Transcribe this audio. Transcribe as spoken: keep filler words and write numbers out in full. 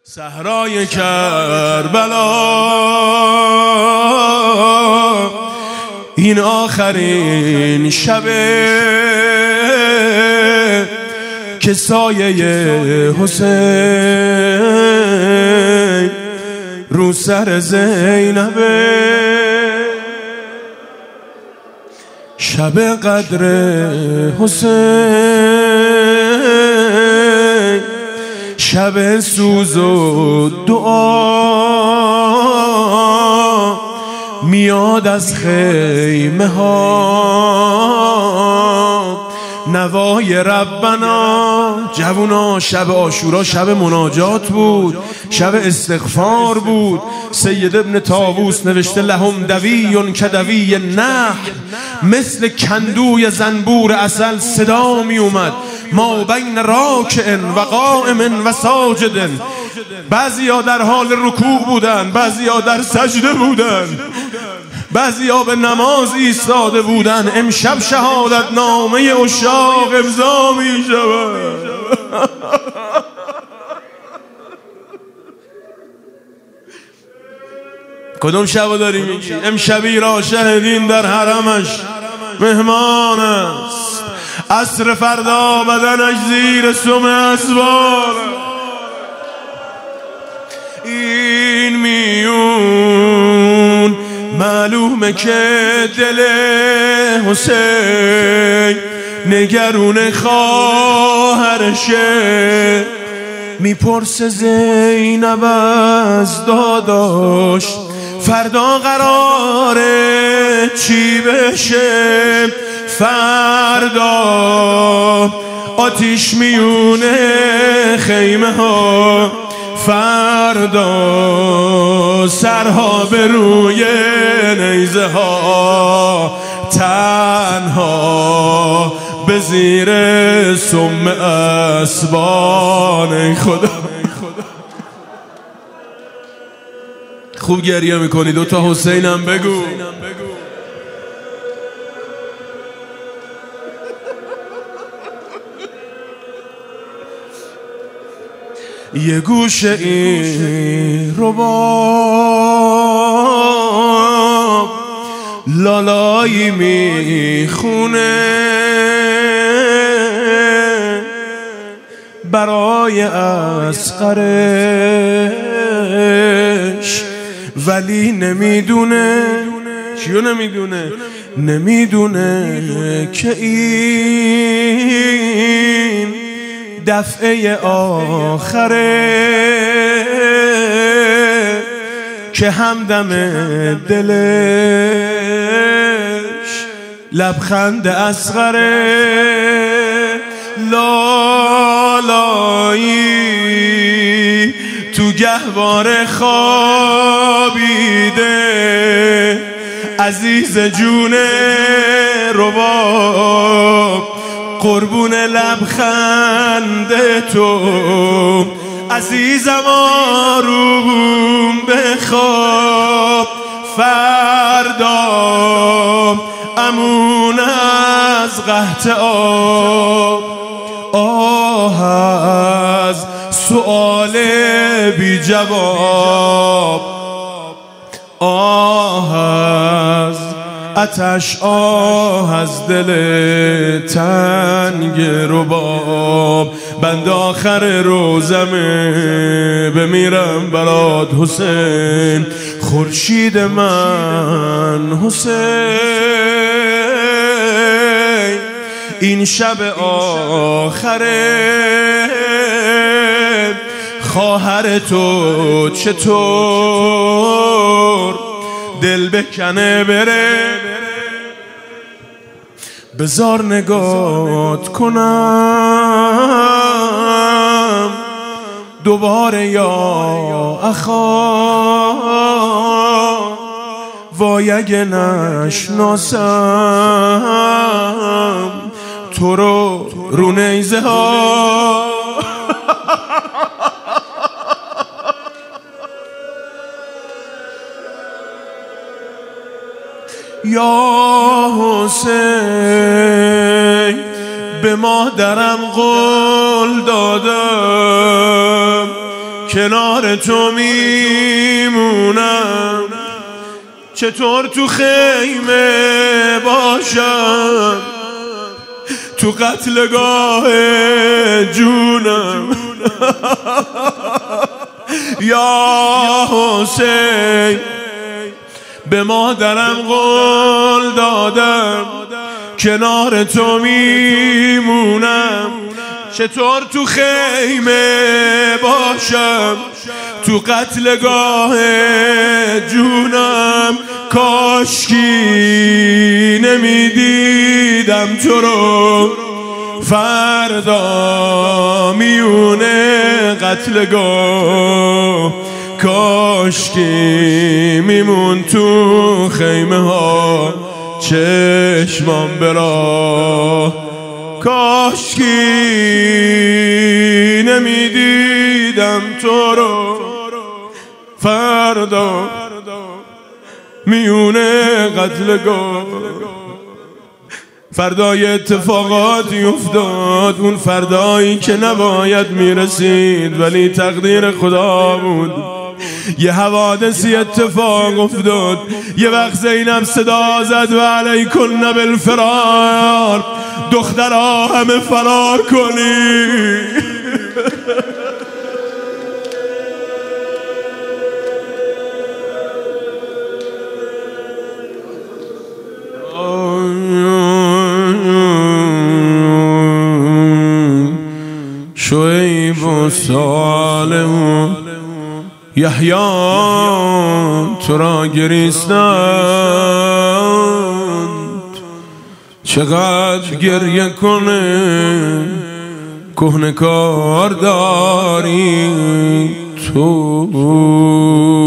صحرای کربلا این آخرین شبه که سایه حسین رو سر زینبه. شب قدر حسین شب سوز و دعا میاد از خیمه ها نوای ربنا. جوونا شب عاشورا شب مناجات بود، شب استغفار بود. سید ابن طاووس نوشته لهم دویون کدوی نحل، مثل کندوی زنبور عسل صدا می اومد ما بین راکع و قائم و ساجد. بعضیا در حال رکوع بودن، بعضیا در سجده بودن، بعضیا به نماز ایستاده بودن. امشب شهادت نامه عشاق امضا می شود. کدوم شب داری میگی؟ امشبی را شهدین در حرمش مهمان است، عصر فردا بدنش زیر سم اسوار. این میون معلومه که دل حسین نگرون خواهرشه. میپرسه زینب از داداش فردا قراره چی بشه؟ فردا آتیش میونه خیمه ها، فردا سرها به روی نیزه ها، تنها به زیر سم اسبان. خدا خوب گریه میکنی، دوتا حسینم بگو. یه گوشه این رباب لالایی میخونه برای اصغرش، ولی نمیدونه. چیو نمیدونه؟ نمیدونه که این دفعه آخره که همدم دلش لبخند اصغره. لالایی تو گهواره خوابیده، عزیز جون رباب قربون لبخند تو. عزیزم آروم بخواب، فردا امون از قحط آب. آه از سؤال بی جواب، آه از آتش، آه از دل تنگ رباب. بند آخر روزمه بمیرم برات حسین، خورشید من حسین. این شب آخره خواهر تو چطور دل بکنه بره؟ بزار نگات کنم دوباره یا اخا، وای اگه نشناسم تو رو رو نیزه ها. یا حسین به مادرم قول دادم کنار تو میمونم، چطور تو خیمه باشم تو قتلگاه جونم. یا حسین به مادرم قول دادم کنار تو میمونم، چطور تو خیمه باشم تو قتلگاه جونم. کاشکی نمیدیدم تو رو فردا میونه قتلگاه، کاشکی میمون تو خیمه ها چشمام برا، کاشکی نمیدیدم تو رو فردا میونه قتلگاه. فردای اتفاقاتی افتاد، اون فردایی که نباید میرسید ولی تقدیر خدا بود. یه حوادثی اتفاق افتاد، یه وقت زینب صدا زد و علیکن بالفرار، دخترها همه فرار کنی. شعیب و صالح و یحیی تو را گریستند، چقدر گریه کنه کهنه کار داری تو.